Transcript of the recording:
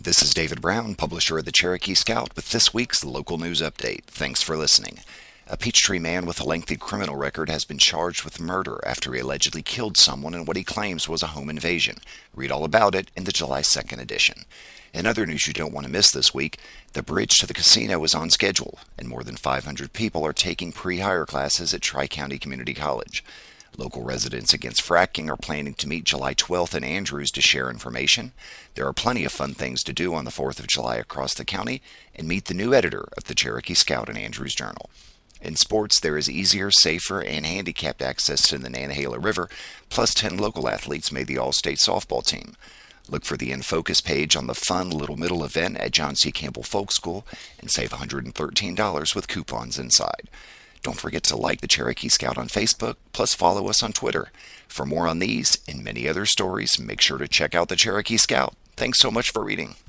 This is David Brown, publisher of the Cherokee Scout, with this week's local news update. Thanks for listening. A Peachtree man with a lengthy criminal record has been charged with murder after he allegedly killed someone in what he claims was a home invasion. Read all about it in the July 2nd edition. In other news you don't want to miss this week, the bridge to the casino is on schedule, and more than 500 people are taking pre-hire classes at Tri-County Community College. Local residents against fracking are planning to meet July 12th in Andrews to share information. There are plenty of fun things to do on the 4th of July across the county, and meet the new editor of the Cherokee Scout and Andrews Journal. In sports, there is easier, safer, and handicapped access to the Nantahala River, plus 10 local athletes made the All-State softball team. Look for the In Focus page on the fun Little Middle event at John C. Campbell Folk School and save $113 with coupons inside. Don't forget to like the Cherokee Scout on Facebook, plus follow us on Twitter. For more on these and many other stories, make sure to check out the Cherokee Scout. Thanks so much for reading.